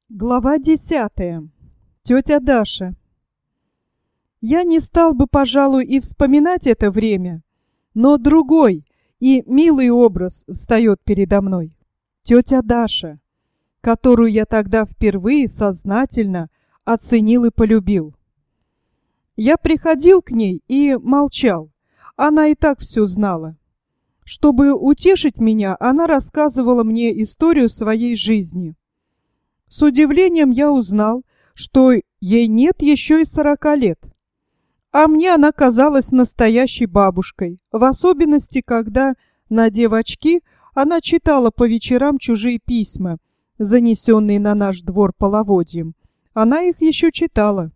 Глава 10. Тетя Даша. Я не стал бы, пожалуй, и вспоминать это время, но другой и милый образ встает передо мной. Тетя Даша, которую я тогда впервые сознательно оценил и полюбил. Я приходил к ней и молчал. Она и так все знала. Чтобы утешить меня, она рассказывала мне историю своей жизни. С удивлением я узнал, что ей нет еще и 40 лет. А мне она казалась настоящей бабушкой, в особенности, когда, надев очки, она читала по вечерам чужие письма, занесенные на наш двор половодьем. Она их еще читала.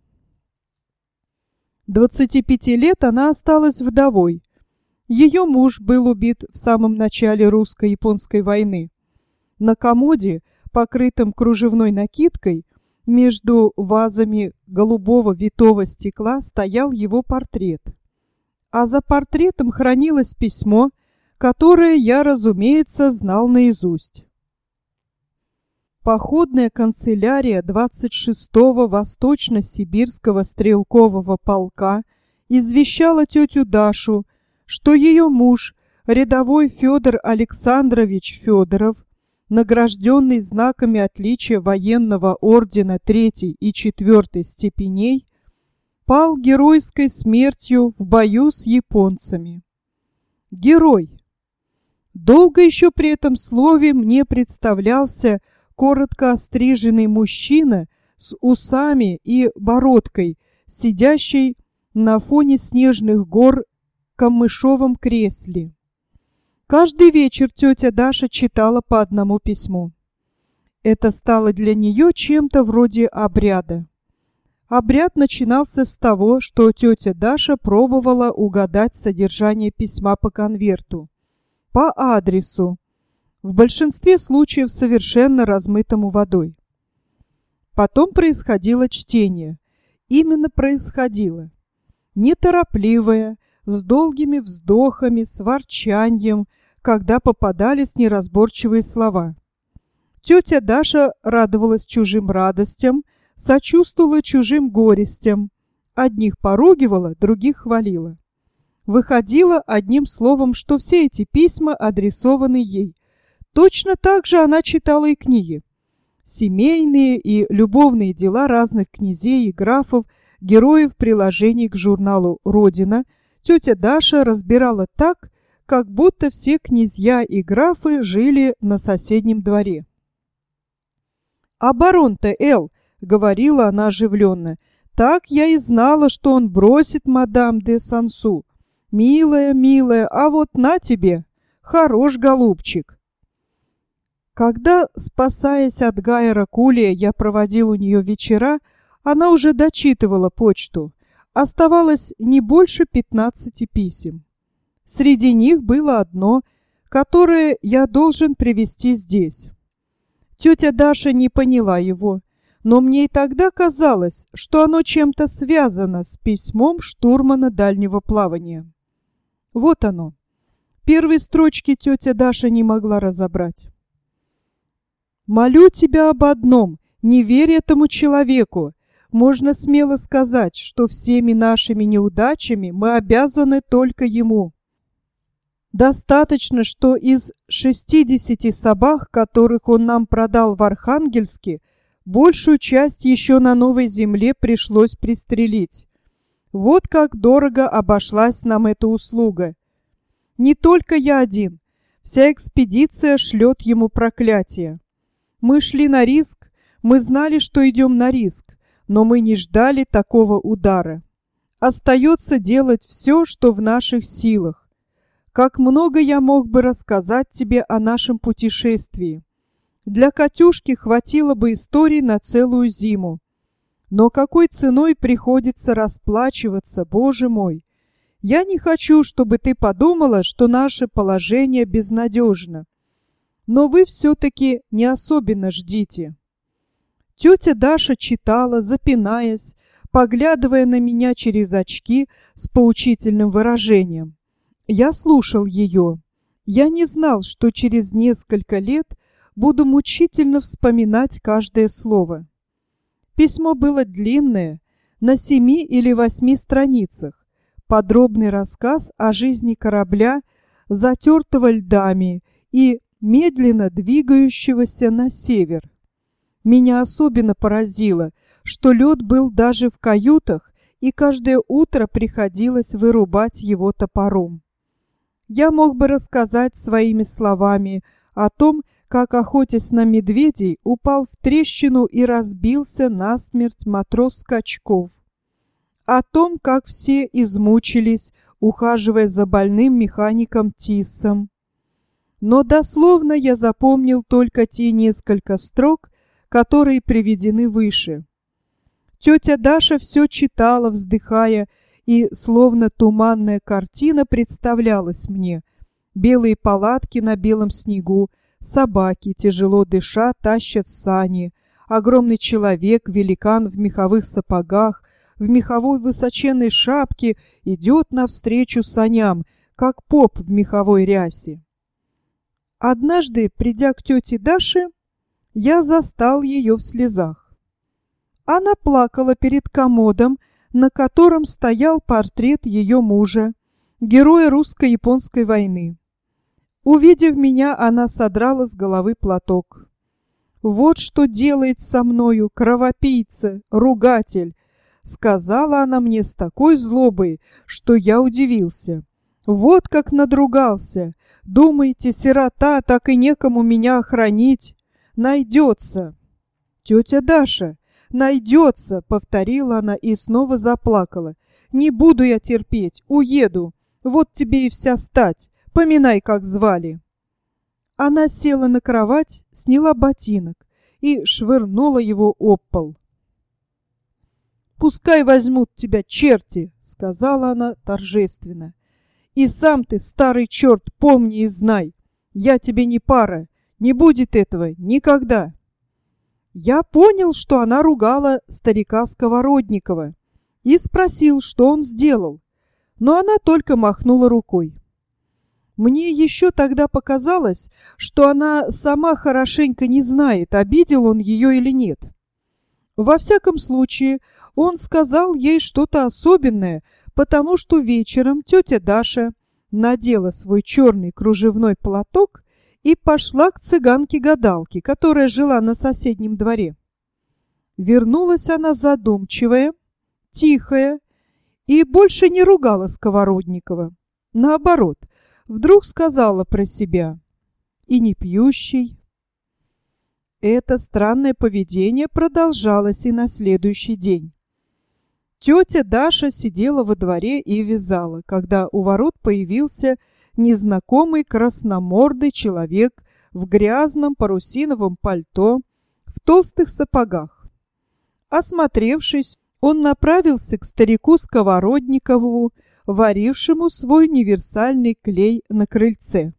25 лет она осталась вдовой. Ее муж был убит в самом начале русско-японской войны. На комоде, покрытым кружевной накидкой, между вазами голубого витого стекла стоял его портрет. А за портретом хранилось письмо, которое я, разумеется, знал наизусть. Походная канцелярия 26-го Восточно-Сибирского стрелкового полка извещала тетю Дашу, что ее муж, рядовой Федор Александрович Федоров, награжденный знаками отличия военного ордена 3 и 4 степеней, пал геройской смертью в бою с японцами. Герой. Долго еще при этом слове мне представлялся коротко остриженный мужчина с усами и бородкой, сидящий на фоне снежных гор в камышовом кресле. Каждый вечер тетя Даша читала по одному письму. Это стало для нее чем-то вроде обряда. Обряд начинался с того, что тетя Даша пробовала угадать содержание письма по конверту, по адресу, в большинстве случаев совершенно размытому водой. Потом происходило чтение. Именно происходило. Неторопливое, с долгими вздохами, с ворчаньем, когда попадались неразборчивые слова. Тетя Даша радовалась чужим радостям, сочувствовала чужим горестям. Одних поругивала, других хвалила. Выходило одним словом, что все эти письма адресованы ей. Точно так же она читала и книги. Семейные и любовные дела разных князей и графов, героев приложений к журналу «Родина» тетя Даша разбирала так, как будто все князья и графы жили на соседнем дворе. «А барон-то, Эл, — говорила она оживленно, — так я и знала, что он бросит мадам де Сансу. Милая, милая, а вот на тебе! Хорош, голубчик!» Когда, спасаясь от Гайера Кулия, я проводил у нее вечера, она уже дочитывала почту. Оставалось не больше 15 писем. Среди них было одно, которое я должен привести здесь. Тетя Даша не поняла его, но мне и тогда казалось, что оно чем-то связано с письмом штурмана дальнего плавания. Вот оно. Первые строчки тетя Даша не могла разобрать. «Молю тебя об одном, не верь этому человеку. Можно смело сказать, что всеми нашими неудачами мы обязаны только ему. Достаточно, что из 60 собак, которых он нам продал в Архангельске, большую часть еще на Новой Земле пришлось пристрелить. Вот как дорого обошлась нам эта услуга. Не только я один, вся экспедиция шлет ему проклятие. Мы шли на риск, мы знали, что идем на риск, но мы не ждали такого удара. Остается делать все, что в наших силах. Как много я мог бы рассказать тебе о нашем путешествии. Для Катюшки хватило бы истории на целую зиму. Но какой ценой приходится расплачиваться, Боже мой! Я не хочу, чтобы ты подумала, что наше положение безнадежно. Но вы все-таки не особенно ждите». Тетя Даша читала, запинаясь, поглядывая на меня через очки с поучительным выражением. Я слушал ее. Я не знал, что через несколько лет буду мучительно вспоминать каждое слово. Письмо было длинное, на 7 или 8 страницах. Подробный рассказ о жизни корабля, затертого льдами и медленно двигающегося на север. Меня особенно поразило, что лед был даже в каютах, и каждое утро приходилось вырубать его топором. Я мог бы рассказать своими словами о том, как, охотясь на медведей, упал в трещину и разбился насмерть матрос Скачков. О том, как все измучились, ухаживая за больным механиком Тиссом. Но дословно я запомнил только те несколько строк, которые приведены выше. Тетя Даша все читала, вздыхая, и словно туманная картина представлялась мне. Белые палатки на белом снегу, собаки, тяжело дыша, тащат сани. Огромный человек, великан в меховых сапогах, в меховой высоченной шапке, идет навстречу саням, как поп в меховой рясе. Однажды, придя к тете Даше, я застал ее в слезах. Она плакала перед комодом, на котором стоял портрет ее мужа, героя русско-японской войны. Увидев меня, она содрала с головы платок. «Вот что делает со мною кровопийца, ругатель!» Сказала она мне с такой злобой, что я удивился. «Вот как надругался! Думаете, сирота, так и некому меня охранить? Найдется!» «Тетя Даша, найдется!» — повторила она и снова заплакала. «Не буду я терпеть, уеду. Вот тебе и вся стать. Поминай, как звали». Она села на кровать, сняла ботинок и швырнула его об пол. «Пускай возьмут тебя черти!» — сказала она торжественно. «И сам ты, старый черт, помни и знай, я тебе не пара, не будет этого никогда». Я понял, что она ругала старика Сковородникова, и спросил, что он сделал, но она только махнула рукой. Мне еще тогда показалось, что она сама хорошенько не знает, обидел он ее или нет. Во всяком случае, он сказал ей что-то особенное, потому что вечером тетя Даша надела свой черный кружевной платок и пошла к цыганке-гадалке, которая жила на соседнем дворе. Вернулась она задумчивая, тихая и больше не ругала Сковородникова. Наоборот, вдруг сказала про себя: «И не пьющий». Это странное поведение продолжалось и на следующий день. Тетя Даша сидела во дворе и вязала, когда у ворот появился незнакомый красномордый человек в грязном парусиновом пальто, в толстых сапогах. Осмотревшись, он направился к старику Сковородникову, варившему свой универсальный клей на крыльце.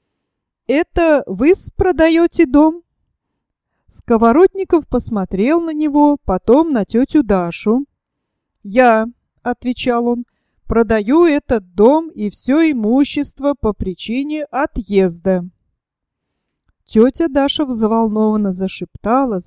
«Это вы продаете дом?» Сковородников посмотрел на него, потом на тетю Дашу. «Я», — отвечал он, — «продаю этот дом и все имущество по причине отъезда». Тетя Даша взволнованно зашептала,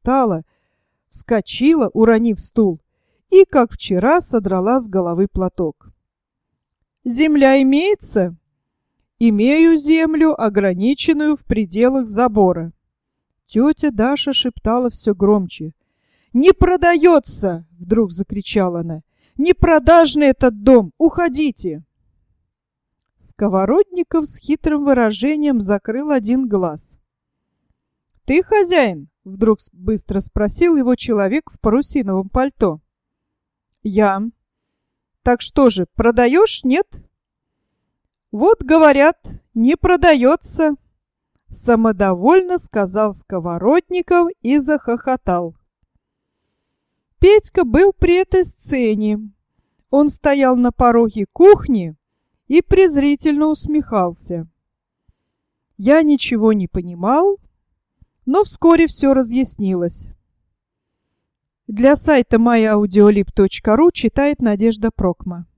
вскочила, уронив стул, и, как вчера, содрала с головы платок. «Земля имеется?» «Имею землю, ограниченную в пределах забора». Тетя Даша шептала все громче. «Не продается!» — вдруг закричала она. «Непродажный этот дом! Уходите!» Сковородников с хитрым выражением закрыл один глаз. «Ты хозяин?» — вдруг быстро спросил его человек в парусиновом пальто. «Я». «Так что же, продаешь, нет?» «Вот, говорят, не продается», — самодовольно сказал Сковородников и захохотал. Петька был при этой сцене. Он стоял на пороге кухни и презрительно усмехался. Я ничего не понимал, но вскоре все разъяснилось. Для сайта myaudiolib.ru читает Надежда Прокма.